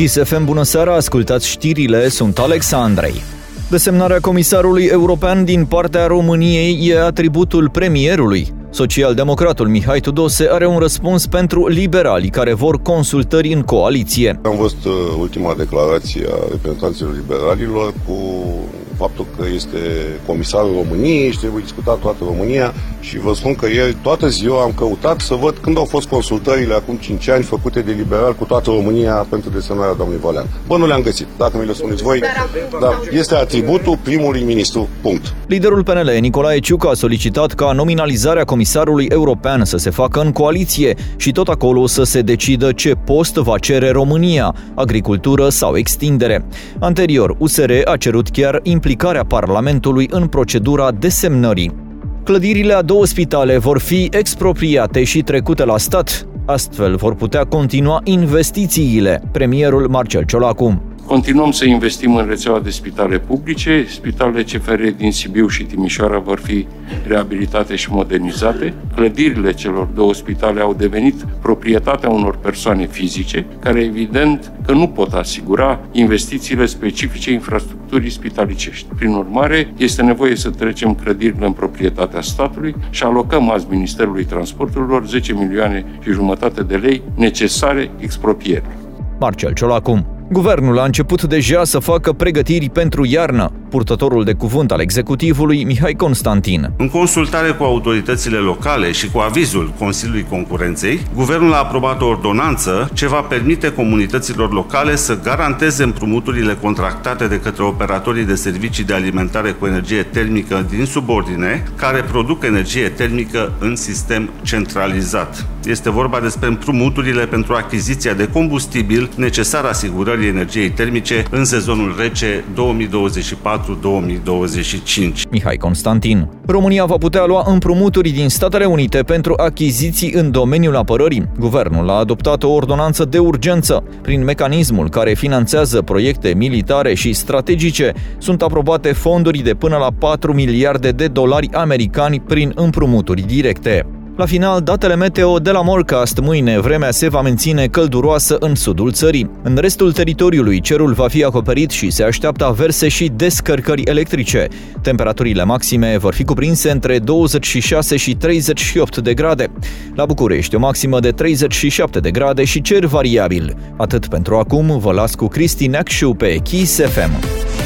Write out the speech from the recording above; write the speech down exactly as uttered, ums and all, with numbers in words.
Kiss F M, bună seara, ascultați știrile, sunt Alex Andrei. Desemnarea comisarului european din partea României e atributul premierului. Socialdemocratul Mihai Tudose are un răspuns pentru liberalii care vor consultări în coaliție. Am văzut ultima declarație a reprezentanților liberalilor cu faptul că este comisarul României și trebuie discutat toată România și vă spun că ieri toată ziua am căutat să văd când au fost consultările acum cinci ani făcute de liberal cu toată România pentru desemnarea doamnei Vălean. Bă, nu le-am găsit, dacă mi le spuneți voi, dar este atributul primului ministru, punct. Liderul P N L, Nicolae Ciucă, a solicitat ca nominalizarea comisarului european să se facă în coaliție și tot acolo să se decidă ce post va cere România, agricultură sau extindere. Anterior, U S R a cerut chiar implicarea Parlamentului în procedura desemnării. Clădirile a două spitale vor fi expropriate și trecute la stat. Astfel vor putea continua investițiile. Premierul Marcel Ciolacu. Continuăm să investim în rețeaua de spitale publice. Spitalele C F R din Sibiu și Timișoara vor fi reabilitate și modernizate. Clădirile celor două spitale au devenit proprietatea unor persoane fizice, care evident că nu pot asigura investițiile specifice infrastructurii spitalicești. Prin urmare, este nevoie să trecem clădirile în proprietatea statului și alocăm azi Ministerului Transporturilor zece milioane și jumătate de lei necesare expropierii. Marcel Ciolacu. Guvernul a început deja să facă pregătiri pentru iarnă. Purtătorul de cuvânt al executivului, Mihai Constantin. În consultare cu autoritățile locale și cu avizul Consiliului Concurenței, guvernul a aprobat o ordonanță ce va permite comunităților locale să garanteze împrumuturile contractate de către operatorii de servicii de alimentare cu energie termică din subordine, care produc energie termică în sistem centralizat. Este vorba despre împrumuturile pentru achiziția de combustibil necesar asigurării energiei termice în sezonul rece două mii douăzeci și patru două mii douăzeci și cinci. Mihai Constantin. România va putea lua împrumuturi din Statele Unite pentru achiziții în domeniul apărării. Guvernul a adoptat o ordonanță de urgență. Prin mecanismul care finanțează proiecte militare și strategice, sunt aprobate fonduri de până la patru miliarde de dolari americani prin împrumuturi directe. La final, datele meteo de la Morcast. Mâine vremea se va menține călduroasă în sudul țării. În restul teritoriului cerul va fi acoperit și se așteaptă averse și descărcări electrice. Temperaturile maxime vor fi cuprinse între douăzeci și șase și treizeci și opt de grade. La București o maximă de treizeci și șapte de grade și cer variabil. Atât pentru acum, vă las cu Cristi Neacșu pe Kiss F M.